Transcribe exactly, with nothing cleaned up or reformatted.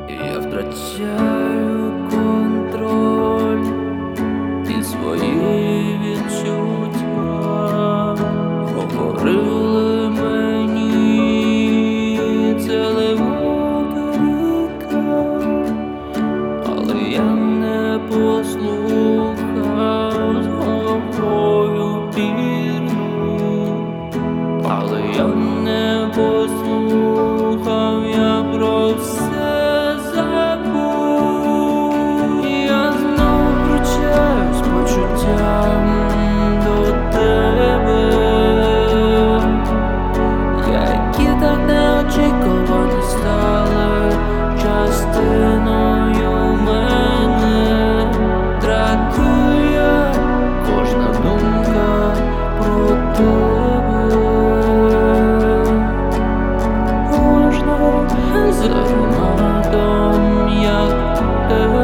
Я втрачаю контроль і свої відчуття. Говорили мені, це глибока ріка, але я не послухав, з головою пірнув, але я не послухав, я про все забув. Я знов втручаюсь почуттям до тебе, які так неочікувано стали частиною мене. Дратує кожна думка про тебе, кожна за ароматом, як тебе.